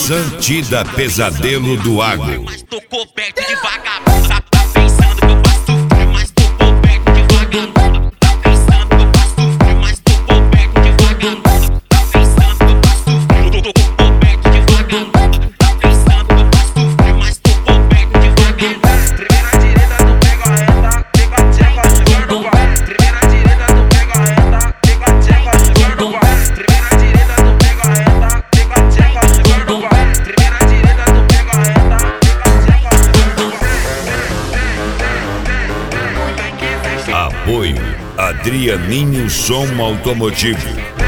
Nissan Tida Pesadelo do Agro. Mas tô coberto de vagabundo. Tá pensando que eu faço sofrer, mas tô coberto de vagabundo. Tá pensando que eu faço sofrer, mas tô coberto de vagabundo. Tá pensando que eu faço sofrer, tô coberto de vagabundo. Tá pensando que eu faço sofrer, mas tô coberto de vagabundo. Primeira direita, tu pega a reta, fica tcheca, joga no bar. Primeira direita, tu pega a reta, fica tcheca, joga no bar. Primeira direita, tu pega a reta, fica tcheca, joga no bar. Primeira direita, tu pega a reta, fica tcheca, joga no bar. Apoio Adrianinho Som Automotivo.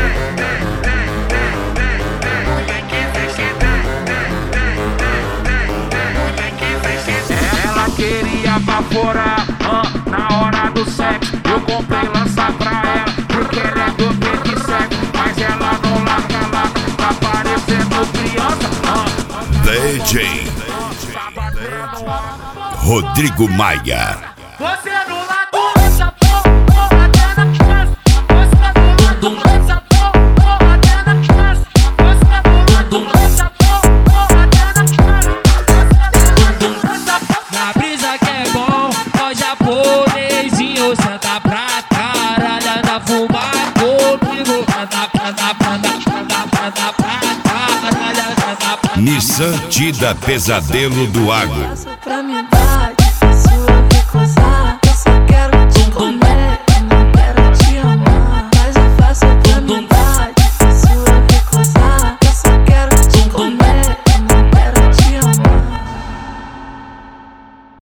Ela queria baforar na hora do sexo. Eu comprei lança pra ela, porque ela é do peito sexo. Mas ela não larga lá, tá parecendo criança. DJ Rodrigo Maia. Você no lado dessa porra, até na casa. Você no lado dessa porra, até na casa. Você no lado dessa porra, até na casa. Na brisa que é bom, ó japonesinho, senta pra caralho, anda fumar comigo, anda pra caralho, anda pra Nissan Tida Pesadelo do Agro.